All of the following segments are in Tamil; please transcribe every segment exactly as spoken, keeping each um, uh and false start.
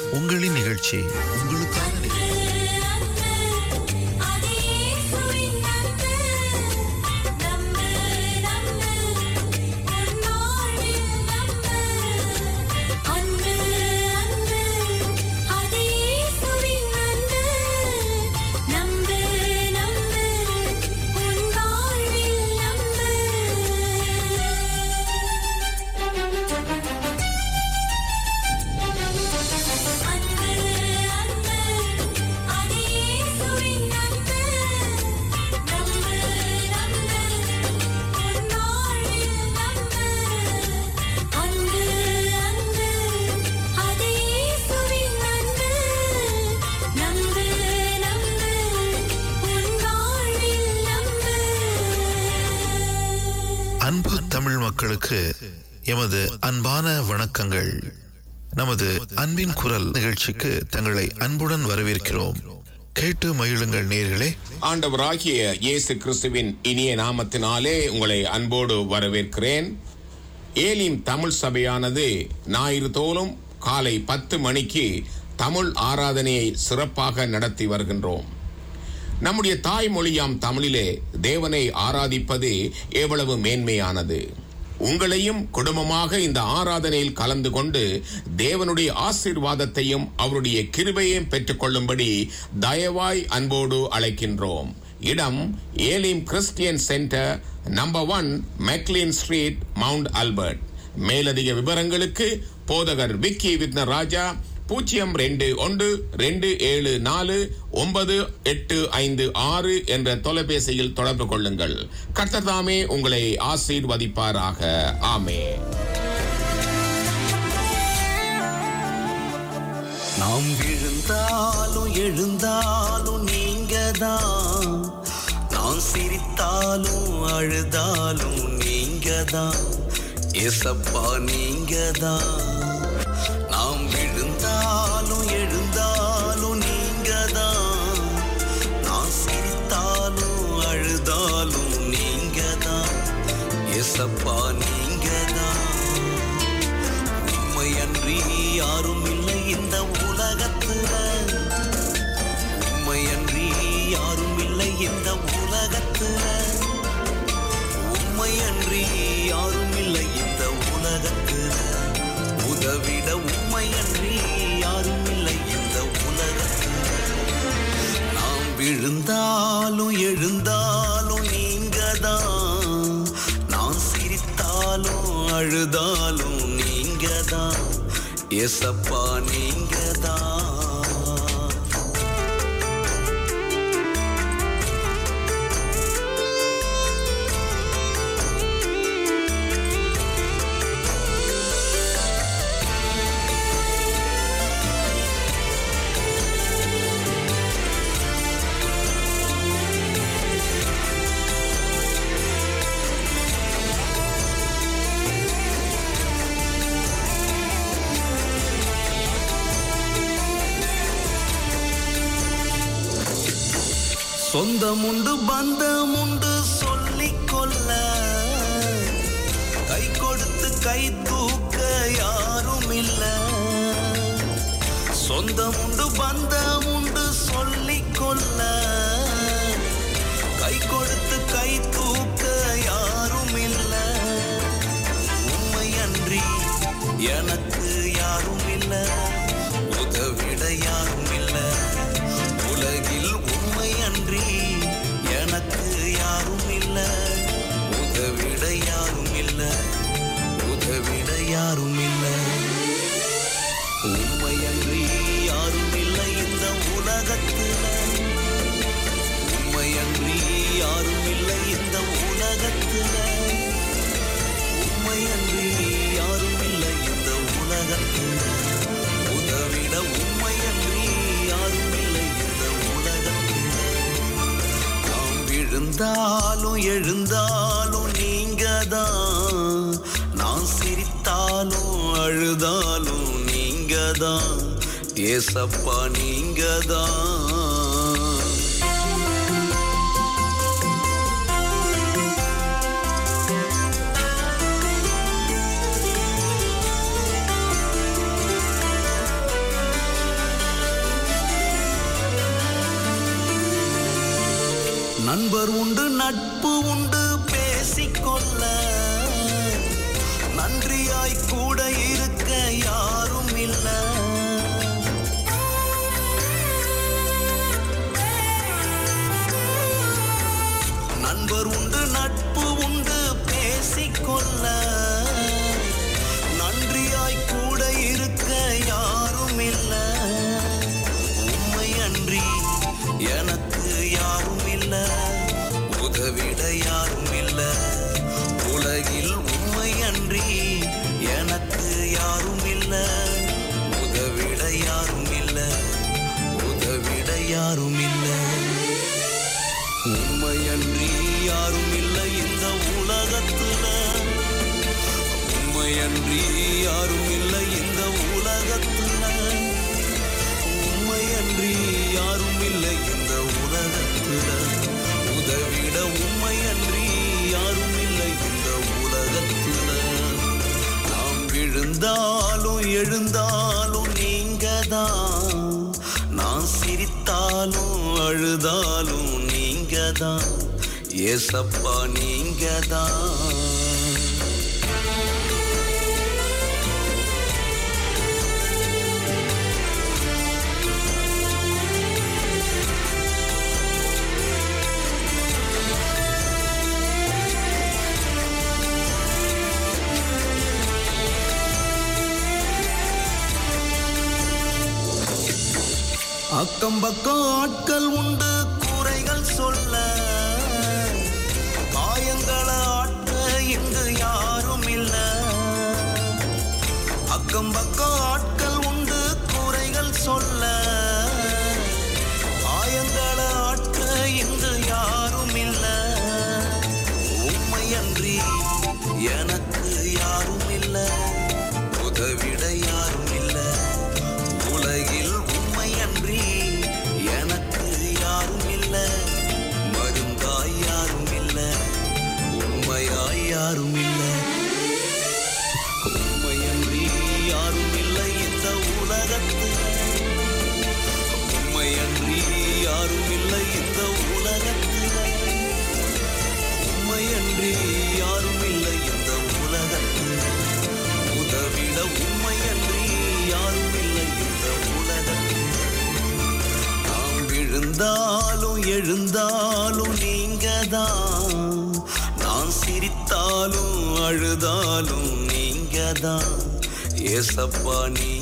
உங்களின் நிகழ்ச்சி, உங்களுக்கான நிகழ்ச்சி. அன்பு தமிழ் மக்களுக்கு எமது அன்பான வணக்கங்கள். நமது அன்பின் குரல் நிகழ்ச்சிக்கு தங்களை அன்புடன் வரவேற்கிறோம். கேட்டு மகிழுங்கள் நேயர்களே. ஆண்டவராகிய இயேசு கிறிஸ்துவின் இனிய நாமத்தினாலே உங்களை அன்போடு வரவேற்கிறேன். ஏலிம் தமிழ் சபையானது ஞாயிறு தோறும் காலை பத்து மணிக்கு தமிழ் ஆராதனையை சிறப்பாக நடத்தி வருகின்றோம். நம்முடைய தாய்மொழியாம் தமிழிலே தேவனை ஆராதிப்பது எவ்வளவு மேன்மையானது. உங்களையும் குடும்பமாக இந்த ஆராதனையில் கலந்து கொண்டு தேவனுடைய ஆசீர்வாதத்தையும் அவருடைய கிருபையையும் பெற்றுக்கொள்ளும்படி தயவாய் அன்போடு அழைக்கின்றோம். இடம் Elim Christian Centre, number one McLean Street, Mount Albert. மேலதிக விவரங்களுக்கு போதகர் விக்கி வித்னராஜா பூஜ்ஜியம் ரெண்டு ஒன்று ரெண்டு ஏழு நாலு ஒன்பது எட்டு ஐந்து ஆறு என்ற தொலைபேசியில் தொடர்பு கொள்ளுங்கள். கர்த்தர் தாமே உங்களை ஆசீர்வதிப்பாராக. ஆமென். நாம் விழுந்தாலும் எழுந்தாலும் நீங்கதான், நான் சிரித்தாலும் அழுதாலும் நீங்கதான், ஏசப்பா நீங்கதான். நாம் விழுந்தாலும் எழுந்தாலும் நீங்கதான், நான் சிரித்தாலும் அழுதாலும் நீங்கதான், ஏசப்பா நீங்கதான். உண்மையன்றி யாரும் இல்லை இந்த உலகத்துல, உண்மையன்றி யாரும் இல்லை இந்த உலகத்துல, உண்மையன்றி யாரும் இல்லை இந்த உலகத்துல, உதவிட உண்மையன்றி யாரும் இல்லை இந்த உலகத்தில். நாம் விழுந்தாலும் எழுந்தாலும் நீங்கதான், நான் சிரித்தாலும் அழுதாலும் நீங்கதான், ஏசப்பா நீங்கதான். சொந்தமுண்டு பந்தமுண்டு சொல்லிக்கொள்ள, கை கொடுத்து கை தூக்க யாரும் இல்ல. சொந்தமுண்டு பந்தமுண்டு சொல்லிக்கொள்ள, கை கொடுத்து கை தூக்க யாரும் இல்ல. உண்மையன்றி எனக்கு யாரும் இல்ல, உதவிட யாரும் இல்ல. உலகில் உண்மையன்றி எனக்கு யாரும் இல்ல, உதவிட யாரும் இல்ல, உதவிட யாரும் இல்ல. உண்மையன்றி யாரும் இல்லை இந்த உலகத்துல, உண்மையன்றி யாரும் இல்லை இந்த உலகத்துல, உண்மையன்றி யாரும் இல்லை இந்த உலகத்துல, உதவிட உண்மையன்றி யாரும் இல்லை இந்த உலகத்துல. நாம் விழுந்தாலும் எழுந்தாலும் நீங்கதான், நான் சிரித்தாலும் அழுதாலும் நீங்கதான், ஏசப்பா நீங்கதான். நண்பர் உண்டு நட்பு உண்டு பேசிக்கொள்ள, நன்றியாய் கூட இருக்க யாரும் இல்லை. நண்பர் உண்டு நட்பு உண்டு பேசிக்கொள்ள, நன்றியாய் கூட இருக்க யாரும் இல்லை. உம்மை அன்றி எனக்கு யாரும் இல்லை, உதவிட யாரும் இல்லை. உலகில் உம்மை அன்றி எனக்கு யாரும் இல்லை, உதவிட யாரும் இல்லை, உதவிட யாரும் இல்லை. உம்மை அன்றி யாரும் இல்லை இந்த உலகத்துல, உம்மை அன்றி யாரும் இல்லை இந்த உலகத்துல, உம்மை அன்றி யாரும் இல்லை இந்த உலகத்துல. உதவிட உம்மை அன்றி யாரும் இல்லை இந்த உலகத்துல. நாம் விழுந்தாலும் எழுந்தாலும் நீங்கதான், நான் சிரித்தாலும் அழுதாலும் நீங்கதான், ஏசப்பா நீங்கதான். அக்கம் பக்கம் ஆட்கள் உண்டு குறைகள் சொல்ல, காயங்களை ஆட்ட இங்கு யாரும் இல்லை. அக்கம் பக்கம் ஆட்கள் உண்டு குறைகள் சொல்ல, காயங்களை ஆட்ட இங்கு யாரும் இல்லை. உம்மை அன்றி எனக்கு யாரும் இல்லை, உதவிட யாரும் இல்லை. உலகில் உம்மை அன்றி எனக்கு யாரும் இல்லை, மருந்தாய் யாரும் இல்லை, உண்மையாய் யாரும் இல்லை. உம்மை அன்றி யாரும் இல்லை இந்த உலகத்தில், உம்மை அன்றி யாரும் இல்லை இந்த உலகத்தில், உம்மை அன்றி யாரும் இல்லை இந்த உலகத்தில். உதவிட உம்மை அன்றி யாரும் இல்லை இந்த உலகத்தில். நாம் விழுந்தாலும் எழுந்தாலும் நீங்கதான், நான் சிரித்தாலும் அழுதாலும் நீங்கதான், ஏசப்பா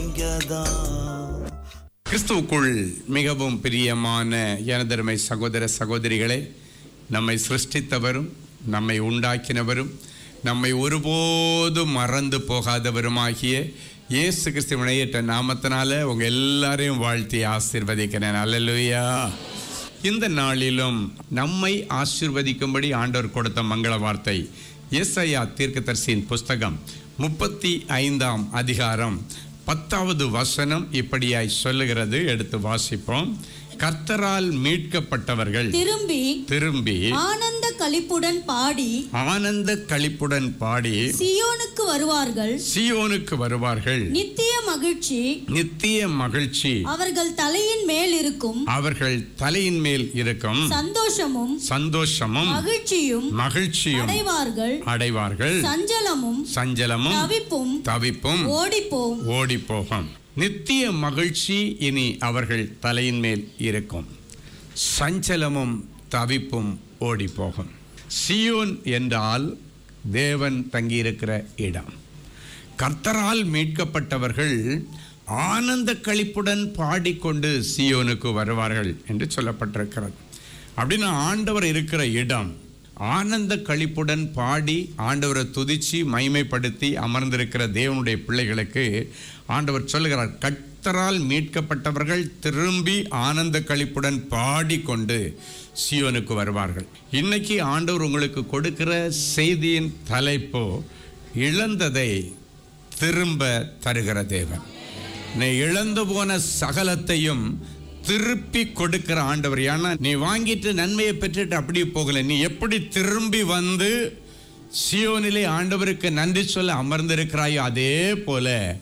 நீங்கதான். கிறிஸ்துவுக்குள் மிகவும் பிரியமான எனதருமை சகோதர சகோதரிகளே, நம்மை சிருஷ்டித்தவரும் நம்மை உண்டாக்கினவரும் நம்மை ஒருபோதும் மறந்து போகாதவருமாகிய இயேசு கிறிஸ்து வினையேற்ற நாமத்தினால உங்க எல்லாரையும் வாழ்த்தி ஆசீர்வதிக்கிறேன். அல்லேலூயா. இந்த நாளிலும் நம்மை ஆசீர்வதிக்கும்படி ஆண்டவர் கொடுத்த மங்கள வார்த்தை ஏசாயா தீர்க்கதரிசியின் புஸ்தகம் முப்பத்தி ஐந்தாம் அதிகாரம் பத்தாவது வசனம் இப்படியாய் சொல்லுகிறது. எடுத்து வாசிப்போம். கர்த்தரால் மீட்கப்பட்டவர்கள் திரும்பி திரும்பி ஆனந்த களிப்புடன் பாடி ஆனந்த களிப்புடன் பாடி சியோனுக்கு வருவார்கள் சியோனுக்கு வருவார்கள். நித்திய மகிழ்ச்சி நித்திய மகிழ்ச்சி அவர்கள் தலையின் மேல் இருக்கும், அவர்கள் தலையின் மேல் இருக்கும். சந்தோஷமும் சந்தோஷமும் மகிழ்ச்சியும் மகிழ்ச்சியும் அடைவார்கள் அடைவார்கள். சஞ்சலமும் சஞ்சலமும் தவிப்பும் தவிப்பும் ஓடிப்போம் ஓடிப்போகும். நித்திய மகிழ்ச்சி இனி அவர்கள் தலையின் மேல் இருக்கும். சஞ்சலமும் தவிப்பும் ஓடிப்போகும். சியோன் என்றால் தேவன் தங்கியிருக்கிற இடம். கர்த்தரால் மீட்கப்பட்டவர்கள் ஆனந்த களிப்புடன் பாடிக்கொண்டு சியோனுக்கு வருவார்கள் என்று சொல்லப்பட்டிருக்கிறது. அப்படின்னா ஆண்டவர் இருக்கிற இடம். ஆனந்த களிப்புடன் பாடி ஆண்டவரை துதிச்சு மைமைப்படுத்தி அமர்ந்திருக்கிற தேவனுடைய பிள்ளைகளுக்கு ஆண்டவர் சொல்லுகிறார், கர்த்தரால் மீட்கப்பட்டவர்கள் திரும்பி ஆனந்த களிப்புடன் பாடிக்கொண்டு சியோனுக்கு வருவார்கள். இன்னைக்கு ஆண்டவர் உங்களுக்கு கொடுக்கிற செய்தியின் தலைப்போ இழந்ததை திரும்ப தருகிற தேவன். நீ இழந்து போன சகலத்தையும் திருப்பி கொடுக்கிற ஆண்டவர். ஏன்னா நீ வாங்கிட்டு நன்மையை பெற்றுட்டு அப்படியே போகல. நீ எப்படி திரும்பி வந்து சியோனிலே ஆண்டவருக்கு நன்றி சொல்ல அமர்ந்திருக்கிறாயோ அதே போல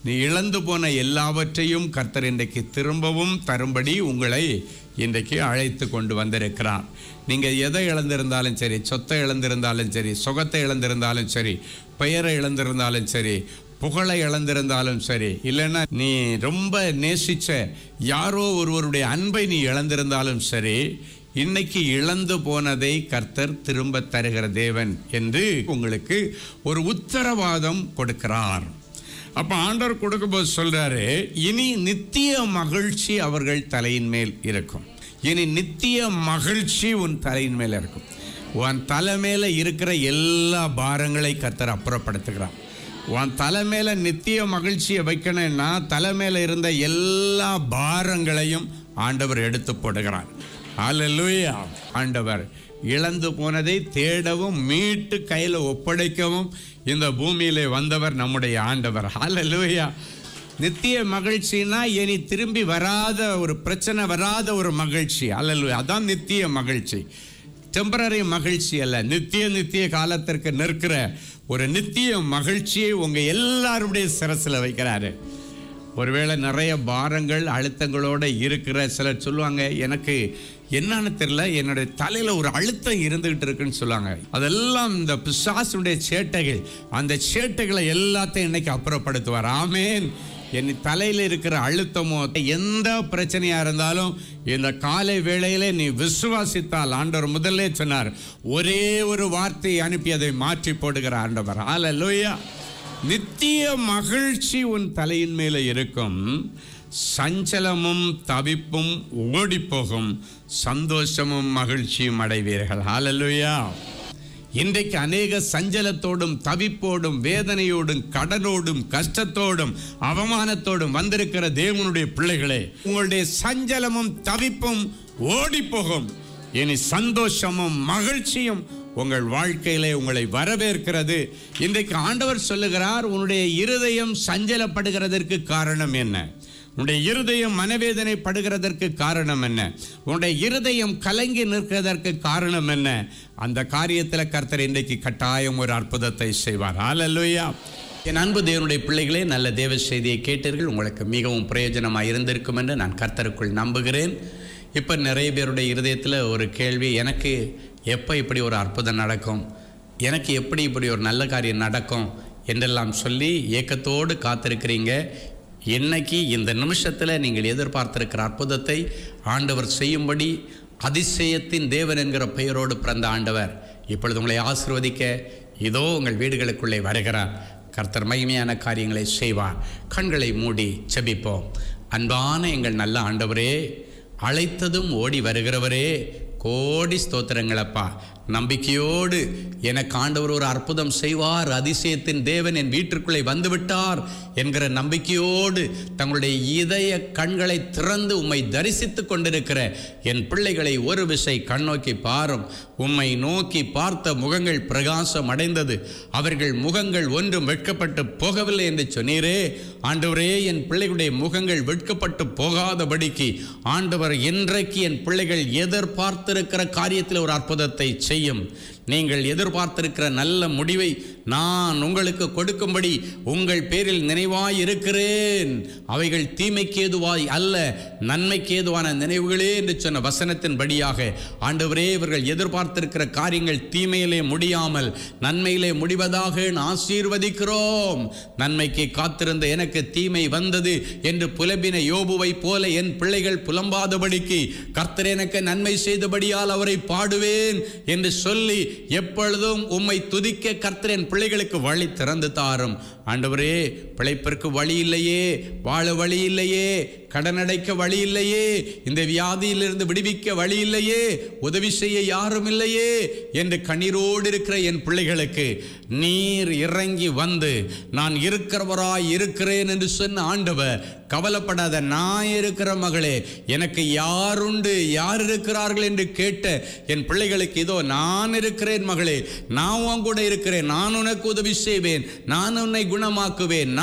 நீ இழந்து போன எல்லாவற்றையும் கர்த்தர் இன்றைக்கு திரும்பவும் தரும்படி உங்களை இன்றைக்கு அழைத்து கொண்டு வந்திருக்கிறார். நீங்கள் எதை இழந்திருந்தாலும் சரி, சொத்தை இழந்திருந்தாலும் சரி, சுகத்தை இழந்திருந்தாலும் சரி, பெயரை இழந்திருந்தாலும் சரி, புகழை இழந்திருந்தாலும் சரி, இல்லைன்னா நீ ரொம்ப நேசிச்ச யாரோ ஒருவருடைய அன்பை நீ இழந்திருந்தாலும் சரி, இன்னைக்கு இழந்து போனதை கர்த்தர் திரும்ப தருகிற தேவன் என்று உங்களுக்கு ஒரு உத்தரவாதம் கொடுக்கிறார். அப்ப ஆண்டவர் கொடுக்கும்போது சொல்றாரு, இனி நித்திய மகிழ்ச்சி அவர்கள் தலையின் மேல் இருக்கும். இனி நித்திய மகிழ்ச்சி உன் தலையின் மேல இருக்கும். உன் தலை மேல இருக்கிற எல்லா பாரங்களை கர்த்தர் அப்புறப்படுத்துகிறார். உன் தலை மேல நித்திய மகிழ்ச்சியை வைக்கணும்னா தலை மேல இருந்த எல்லா பாரங்களையும் ஆண்டவர் எடுத்து போடுகிறார். அல்லேலூயா. ஆண்டவர் இழந்து போனதை தேடவும் மீட்டு கையில் ஒப்படைக்கவும் இந்த பூமியிலே வந்தவர் நம்முடைய ஆண்டவர். அல்லேலூயா. நித்திய மகிழ்ச்சினா இனி திரும்பி வராத ஒரு பிரச்சனை, வராத ஒரு மகிழ்ச்சி. அல்லேலூயா. அதான் நித்திய மகிழ்ச்சி. டெம்பரரி மகிழ்ச்சி அல்ல, நித்திய நித்திய காலத்திற்கு நிற்கிற ஒரு நித்திய மகிழ்ச்சியை உங்க எல்லாருடைய சிரசில் வைக்கிறாரு. ஒருவேளை நிறைய பாரங்கள் அழுத்தங்களோடு இருக்கிற சிலர் சொல்லுவாங்க, எனக்கு என்னன்னு தெரியல, என்னுடைய தலையில் ஒரு அழுத்தம் இருந்துகிட்டு இருக்குன்னு சொல்லுவாங்க. அதெல்லாம் இந்த பிசாசுடைய சேட்டைகள். அந்த சேட்டைகளை எல்லாத்தையும் இன்னைக்கு அப்புறப்படுத்துவார். ஆமேன். என் தலையில் இருக்கிற அழுத்தமோ எந்த பிரச்சனையா இருந்தாலும் இந்த காலை வேளையிலே நீ விசுவாசித்தால், ஆண்டவர் முதல்ல சொன்னார், ஒரே ஒரு வார்த்தையை அனுப்பி அதை மாற்றி போடுகிற ஆண்டவர். அல்லேலூயா. நித்திய மகிழ்ச்சி உன் தலையின் மேலே இருக்கும். சஞ்சலமும் தவிப்பும் ஓடி போகும், சந்தோஷமும் மகிழ்ச்சியும் அடைவீர்கள். ஹல்லேலூயா. இன்றைக்கு அநேக சஞ்சலத்தோடும் தவிப்போடும் வேதனையோடும் கடனோடும் கஷ்டத்தோடும் அவமானத்தோடும் வந்திருக்கிற தேவனுடைய பிள்ளைகளே, உங்களுடைய சஞ்சலமும் தவிப்பும் ஓடி போகும். இனி சந்தோஷமும் மகிழ்ச்சியும் உங்கள் வாழ்க்கையிலே உங்களை வரவேற்கிறது. இன்றைக்கு ஆண்டவர் சொல்லுகிறார், உன்னுடைய இருதயம் சஞ்சலப்படுகிறதற்கு காரணம் என்ன? உன்னுடைய இருதயம் மனவேதனை படுகிறதற்கு காரணம் என்ன? உன்னுடைய இருதயம் கலங்கி நிற்கிறதற்கு காரணம் என்ன? அந்த காரியத்தில் கர்த்தர் இன்றைக்கு கட்டாயம் ஒரு அற்புதத்தை செய்வார். ஹல்லேலூயா. என் அன்பு தேவனுடைய பிள்ளைகளே, நல்ல தேவ செய்தியை கேட்டீர்கள். உங்களுக்கு மிகவும் பிரயோஜனமாக இருந்திருக்கும் என்று நான் கர்த்தருக்குள் நம்புகிறேன். இப்போ நிறைய பேருடைய இருதயத்தில் ஒரு கேள்வி, எனக்கு எப்போ இப்படி ஒரு அற்புதம் நடக்கும், எனக்கு எப்படி இப்படி ஒரு நல்ல காரியம் நடக்கும் என்றெல்லாம் சொல்லி ஏக்கத்தோடு காத்திருக்கிறீங்க. இன்னைக்கு இந்த நிமிஷத்தில் நீங்கள் எதிர்பார்த்திருக்கிற அற்புதத்தை ஆண்டவர் செய்யும்படி அதிசயத்தின் தேவன் என்கிற பெயரோடு பிறந்த ஆண்டவர் இப்பொழுது உங்களை ஆசீர்வதிக்க இதோ உங்கள் வீடுகளுக்குள்ளே வருகிறார். கர்த்தர் மகிமையான காரியங்களை செய்வார். கண்களை மூடி செபிப்போம். அன்பான எங்கள் நல்ல ஆண்டவரே, அழைத்ததும் ஓடி வருகிறவரே, கோடி ஸ்தோத்திரங்களப்பா. நம்பிக்கையோடு எனக்கு ஆண்டவர் ஒரு அற்புதம் செய்வார், அதிசயத்தின் தேவன் என் வீட்டிற்குள்ளே வந்துவிட்டார் என்கிற நம்பிக்கையோடு தங்களுடைய இதய கண்களை திறந்து உம்மை தரிசித்து கொண்டிருக்கிற என் பிள்ளைகளை ஒரு விசை கண்ணோக்கி பாரும். உம்மை நோக்கி பார்த்த முகங்கள் பிரகாசம் அடைந்தது, அவர்கள் முகங்கள் ஒன்றும் வெட்கப்பட்டு போகவில்லை என்று சொன்னீரே. ஆண்டவரே, என் பிள்ளைகளுடைய முகங்கள் வெட்கப்பட்டு போகாதபடிக்கு ஆண்டவர் இன்றைக்கு என் பிள்ளைகள் எதிர்பார்த்திருக்கிற காரியத்தில் ஒரு அற்புதத்தை செய்யும். நீங்கள் எதிர்பார்த்திருக்கிற நல்ல முடிவை நான் உங்களுக்கு கொடுக்கும்படி உங்கள் பேரில் நினைவாய் இருக்கிறேன். அவைகள் தீமைக்கு ஏதுவாய் அல்ல, நன்மைக்கு ஏதுவான நினைவுகளே என்று சொன்ன வசனத்தின்படியாக ஆண்டவரே, இவர்கள் எதிர்பார்த்திருக்கிற காரியங்கள் தீமையிலே முடியாமல் நன்மையிலே முடிவதாக ஆசீர்வதிக்கிறோம். நன்மைக்கு காத்திருந்த எனக்கு தீமை வந்தது என்று புலம்பின யோபுவை போல என் பிள்ளைகள் புலம்பாதபடிக்கு கர்த்தர் எனக்கு நன்மை செய்தபடியால் அவரை பாடுவேன் என்று சொல்லி எப்பொழுதும் உம்மை துதிக்க கர்த்தர் என் பிள்ளைகளுக்கு வழி திறந்து தாரும். ஆண்டவரே, பிழைப்பிற்கு வழி இல்லையே, வாழ வழி இல்லையே, கடன் அடைக்க வழி இல்லையே, இந்த வியாதியிலிருந்து விடுவிக்க வழி இல்லையே, உதவி செய்ய யாரும் இல்லையே என்று கண்ணீரோடு இருக்கிற என் பிள்ளைகளுக்கு நீர் இறங்கி வந்து நான் இருக்கிறவராய் இருக்கிறேன் என்று சொன்ன ஆண்டவர், கவலைப்படாத, நான் இருக்கிற மகளே, எனக்கு யாருண்டு, யார் இருக்கிறார்கள் என்று கேட்ட என் பிள்ளைகளுக்கு இதோ நான் இருக்கிறேன் மகளே, நான் உன் கூட இருக்கிறேன், நான் உனக்கு உதவி செய்வேன், நான் உன்னை குணமாக்குவேன்,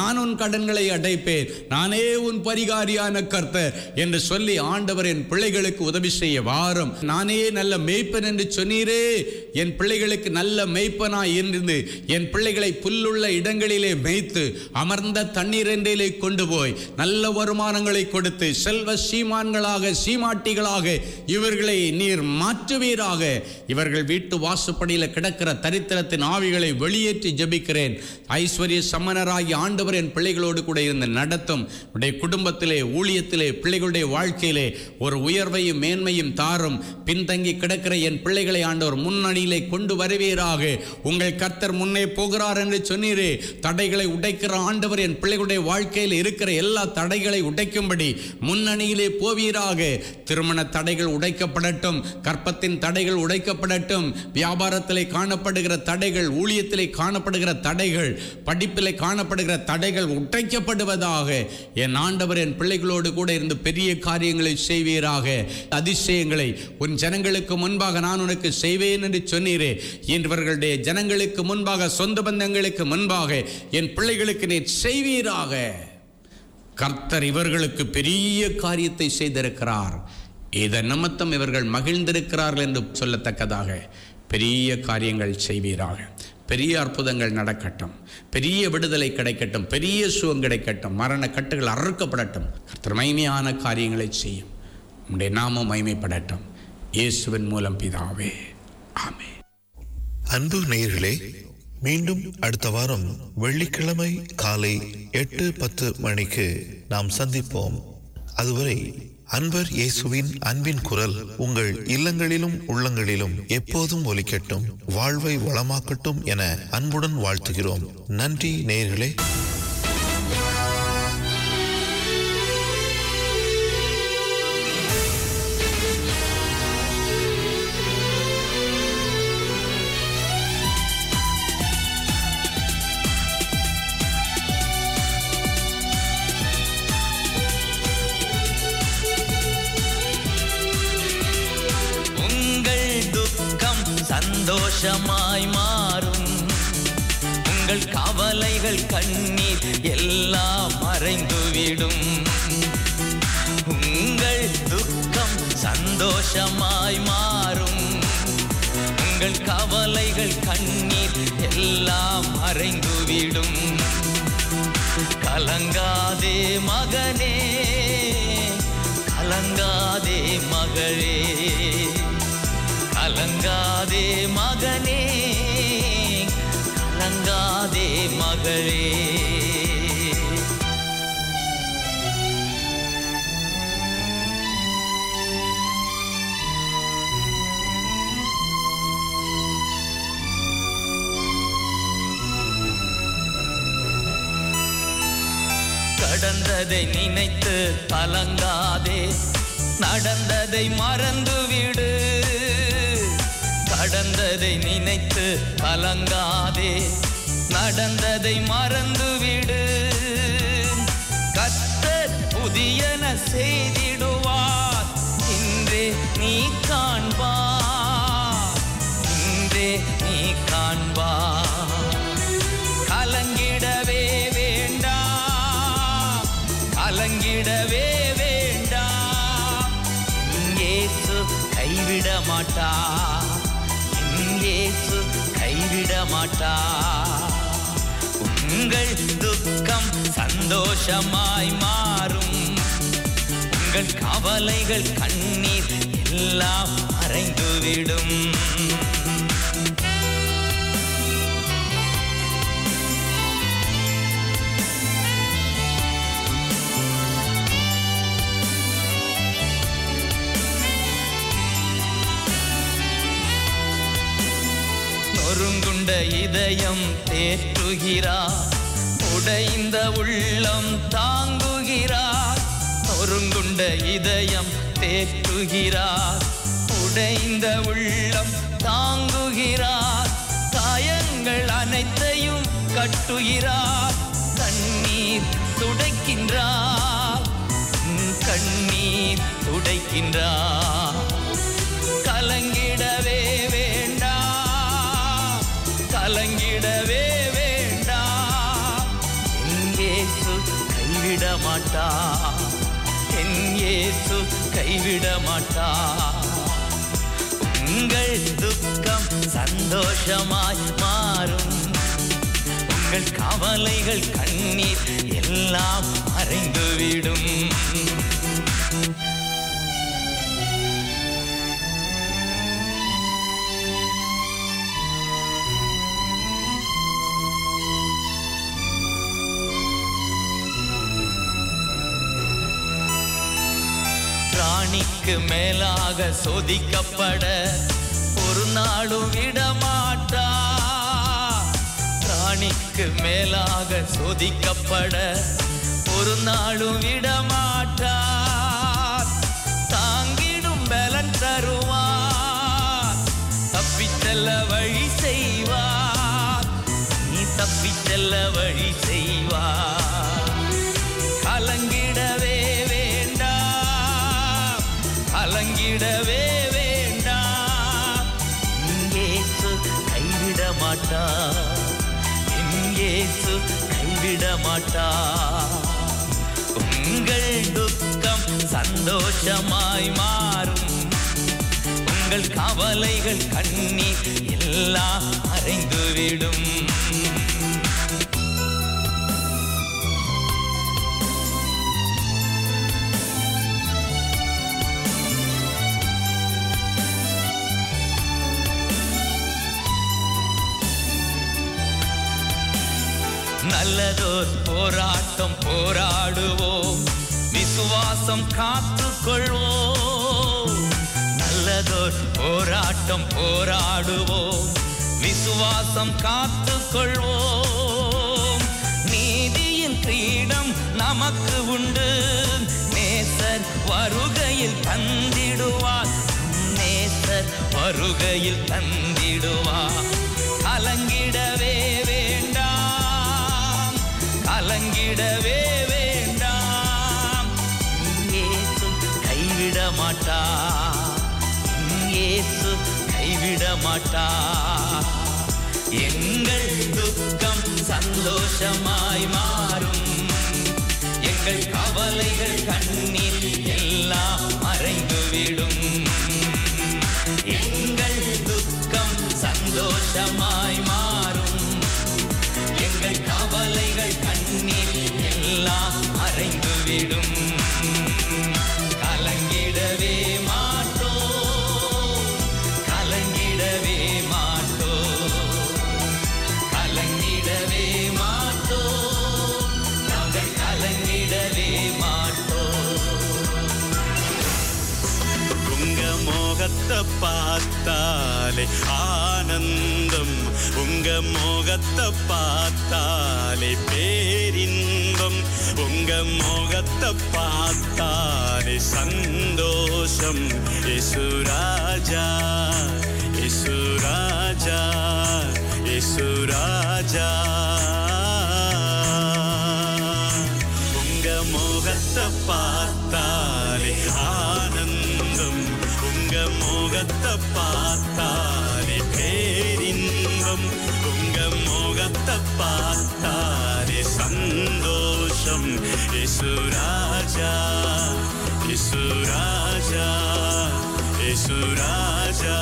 நான் உன் கடன்களை அடைப்பேன், நானே உன் பரிகாரியான கர்த்தர் என்று சொல்லி ஆண்டவர் என் பிள்ளைகளுக்கு உதவி செய்ய வாரும். நானே நல்ல மேய்ப்பன் என்று சொன்னீரே, என் பிள்ளைகளுக்கு நல்ல மேய்ப்பனாய் இருந்து என் பிள்ளைகளை புல்லுள்ள இடங்களிலே மேய்த்து அமர்ந்த தண்ணீர் என்றிலே கொண்டு போய் நல்ல வருமானங்களை கொடுத்து செல்வ சீமான்களாக சீமாட்டிகளாக இவர்களை நீர் மாற்றுவீராக. இவர்கள் வீட்டு வாசப்படியில் கிடக்கிற தரித்திரத்தின் ஆவிகளை வெளியேற்றி ஜெபிக்கிறேன். ஐஸ்வர்ய சம்மனராகி ஆண்டவர் என் பிள்ளைகளோடு கூட இருந்து நடத்தும். உடைய குடும்பத்திலே, ஊழியத்திலே, பிள்ளைகளுடைய வாழ்க்கையிலே ஒரு உயர்வையும் மேன்மையும் தாரும். பின்தங்கி கிடக்கிற என் பிள்ளைகளை ஆண்டவர் முன்னணியிலே கொண்டு வருவீராக. உங்கள் கர்த்தர் முன்னே போகிறார் என்று சொன்னீரே. தடைகளை உடைக்கிற ஆண்டவர் என் பிள்ளைகளுடைய வாழ்க்கையில் இருக்கிற எல்லா தடைகளை உடைக்கும்படி முன்னணியிலே போவீராக. திருமண தடைகள் உடைக்கப்படட்டும், கற்பத்தின் தடைகள் உடைக்கப்படட்டும், வியாபாரத்திலே காணப்படுகிற தடைகள், ஊழியத்திலே காணப்படுகிற தடைகள், படிப்பிலே காணப்படுகிற தடைகள் உடைக்கப்படுவதாக. என் ஆண்டவர் என் பிள்ளைகளோடு கூட இருந்து பெரிய காரியங்களை செய்வீராக. அதிசயங்களை உன் ஜனங்களுக்கு முன்பாக நான் உனக்கு செய்வேன் என்று சொன்னீரே. இவர்களுடைய ஜனங்களுக்கு முன்பாக, சொந்த பந்தங்களுக்கு முன்பாக என் பிள்ளைகளுக்கு நீர் செய்வீராக. கர்த்தர் இவர்களுக்கு பெரிய காரியத்தை செய்திருக்கிறார். இதன் நிமித்தம் இவர்கள் மகிழ்ந்திருக்கிறார்கள் என்று சொல்லத்தக்கதாக பெரிய காரியங்கள் செய்வீராக. பெரிய அற்புதங்கள் நடக்கட்டும், பெரிய விடுதலை கிடைக்கட்டும், பெரிய சுகம் கிடைக்கட்டும், மரண கட்டுகள் அறுக்கப்படட்டும். கர்த்தர் மகிமையான காரியங்களை செய்யும். உம்முடைய நாமம் மகிமைப்படட்டும். இயேசுவின் மூலம் பிதாவே, ஆமென். அன்பு நேயர்களே, மீண்டும் அடுத்த வாரம் வெள்ளிக்கிழமை காலை எட்டு பத்து மணிக்கு நாம் சந்திப்போம். அதுவரை அன்பர் இயேசுவின் அன்பின் குரல் உங்கள் இல்லங்களிலும் உள்ளங்களிலும் எப்போதும் ஒலிக்கட்டும், வாழ்வை வளமாக்கட்டும் என அன்புடன் வாழ்த்துகிறோம். நன்றி நேயர்களே. சந்தோஷமாய் மாறும், உங்கள் கவலைகள் கண்ணீர் எல்லாம் மறைந்துவிடும். உங்கள் துக்கம் சந்தோஷமாய் மாறும், உங்கள் கவலைகள் கண்ணீர் எல்லாம் மறைந்துவிடும். கலங்காதே மகனே, கலங்காதே மகளே, கலங்காதே மகனே, கலங்காதே மகளே. கடந்ததை நினைத்து கலங்காதே, நடந்ததை மறந்துவிடு. கடந்ததை நினைத்து கலங்காதே, நடந்ததை மறந்துவிடு. கர்த்தர் புதியன செய்திடுவார், இன்றே நீ காண்பார், இன்றே நீ காண்பார். கலங்கிடவே வேண்டாம், கலங்கிடவே வேண்டாம். இயேசு கைவிட மாட்டார், இயேசு கைவிட மாட்டார். உங்கள் துக்கம் சந்தோஷமாய் மாறும், உங்கள் கவலைகள் கண்ணீர் எல்லாம் மறைந்துவிடும். நொறுங்குண்ட இதயம் தேற்றுகிறார், உடைந்த உள்ளம் தாங்குகிறார். நொறுங்குண்ட இதயம் தேற்றுகிறார், உடைந்த உள்ளம் தாங்குகிறார். காயங்கள் அனைத்தையும் கட்டுகிறார், கண்ணீர் துடைக்கின்றார், கண்ணீர் துடைக்கின்றார். கலங்கிடவே வேண்டாம், கலங்கிடவே வேண்டாம். மாட்டார், என் இயேசு கைவிட மாட்டார். உங்கள் துக்கம் சந்தோஷமாய் மாறும், உங்கள் கவலைகள் கண்ணீர் எல்லாம் மறைந்துவிடும். ராணிக்கு மேலாக சோதிக்கப்பட ஒரு நாளும் விடமாட்டார். ராணிக்கு மேலாக சோதிக்கப்பட ஒரு நாளும் விடமாட்டார். தாங்கிடும் பலன் தருவார், தப்பிச் செல்ல வழி செய்வார். நீ தப்பிச் செல்ல வழி செய்வார். கலங்கிடவே கலங்கிடவே வேண்டாம், இயேசு கைவிட மாட்டார், என் இயேசு கைவிட மாட்டார். உங்கள் துக்கம் சந்தோஷமாய் மாறும், உங்கள் கவலைகள் கண்ணீர் எல்லாம் மறைந்துவிடும். நல்லதோர் போராட்டம் போராடுவோம், விசுவாசம் காத்துக்கொள்வோம். நல்லதோர் போராட்டம் போராடுவோம், விசுவாசம் காத்துக்கொள்வோம். நீதியின் கிரீடம் நமக்கு உண்டு, நேசர் வருகையில் தந்திடுவார், நேசர் வருகையில் தந்திடுவார். கலங்கிடவே வேண்டாம், கலங்கிடவே வேண்டாம், இயேசு கைவிட மாட்டார், இயேசு கைவிட மாட்டார். எங்கள் துக்கம் சந்தோஷமாய் மாறும், எங்கள் கவலைகள் கண்ணீர் எல்லாம் மறைந்துவிடும். எங்கள் துக்கம் சந்தோஷமாய் மாறும், எங்கள் கவலைகள் கண்ணீர் எல்லாம் மறைந்துவிடும். கலங்கிடவே மாட்டோம், கலங்கிடவே மாட்டோம், கலங்கிடவே மாட்டோம், நாங்கள் கலங்கிடவே மாட்டோம். உங்க முகத்தை பார்த்தாலே ஆனந்தம், உங்க முகத்தை பார்த்தாலே பேரின்பம், உங்க முகத்தை பார்த்தாலே சந்தோஷம். இயேசு ராஜா, இயேசு ராஜா, இயேசு ராஜா. உங்க முகத்தை பார்த்தாலே ஆனந்தம், உங்க முகத்தை பார்த்தாலே பேரின்பம், உங்க முகத்தை பார்த்தாலே சந்தோஷம். இயேசு ராஜா, இயேசு ராஜா, இயேசு ராஜா.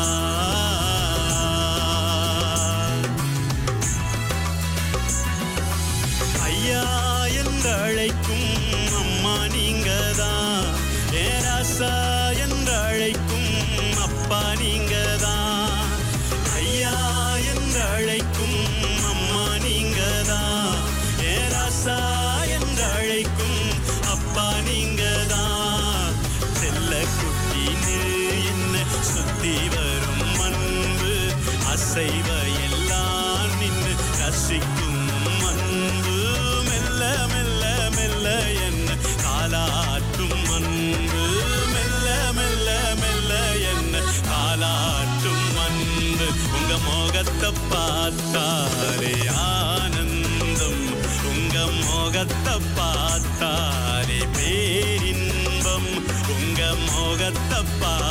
ஐயா என்று அழைக்கும் அம்மா நீங்கதான், ஏராசா என்று அழைக்கும் அப்பா நீங்கதான். ஐயா என்று அழைக்கும் அம்மா நீங்கதான், ஏராசா என்று அழைக்கும் அப்பா நீங்கதான். செல்ல குட்டின்னு என்ன சுத்தி வரும் அன்பு, அசைவ எல்லாம் நின்று ரசிக்கும் அன்பு, மெல்ல மெல்ல மெல்ல என்ன காலாட்டும் அன்பு, மெல்ல மெல்ல மெல்ல என்ன காலாட்டும் அன்பு. உங்க முகத்தை பார்த்தாலே ஆனந்தம், உங்க முகத்தை பார்த்தாலே பேரின்பம், உங்க முகத்தை